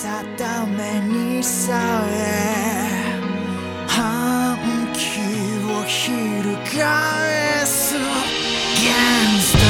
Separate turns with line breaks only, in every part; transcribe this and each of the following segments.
定めにさえ反旗を翻す Gangster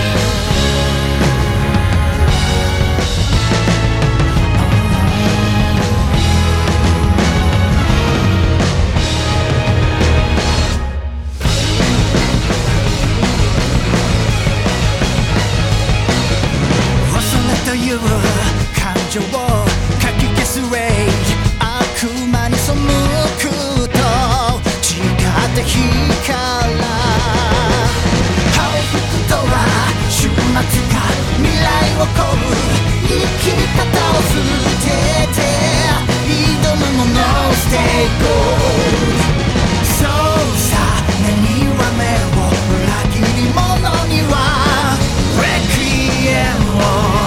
という感情をかき消すウェイ悪魔に背くと違った日から報復とは終末か未来を乞う生き方を捨てて挑むものを捨ていこうそうさ目には目を裏切り者にはレクイエムを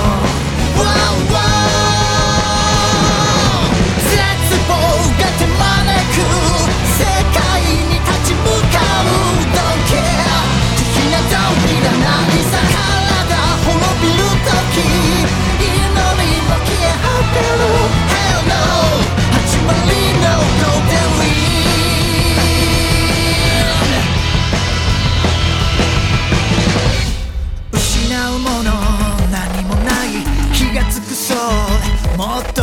失うもの何もない気がつくそうもっ